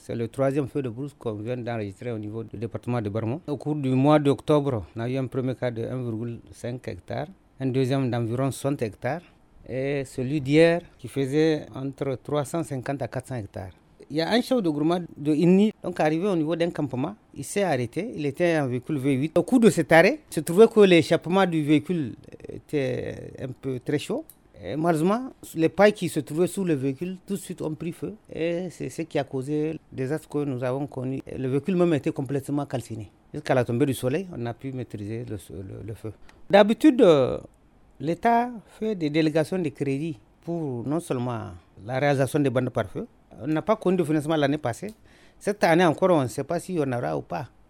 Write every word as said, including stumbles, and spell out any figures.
C'est le troisième feu de brousse qu'on vient d'enregistrer au niveau du département de Barmo. Au cours du mois d'octobre, on a eu un premier cas de un virgule cinq hectares, un deuxième d'environ soixante hectares et celui d'hier qui faisait entre trois cent cinquante à quatre cents hectares. Il y a un chef de groupement de Inni, donc arrivé au niveau d'un campement, il s'est arrêté, il était en véhicule V huit. Au cours de cet arrêt, il se trouvait que l'échappement du véhicule était un peu très chaud. Et malheureusement, les pailles qui se trouvaient sous le véhicule, tout de suite ont pris feu. Et c'est ce qui a causé le désastre que nous avons connu. Le véhicule même était complètement calciné. Jusqu'à la tombée du soleil, on a pu maîtriser le, le, le feu. D'habitude, l'État fait des délégations de crédit pour non seulement la réalisation des bandes par feu. On n'a pas connu de financement l'année passée. Cette année encore, on ne sait pas si on aura ou pas.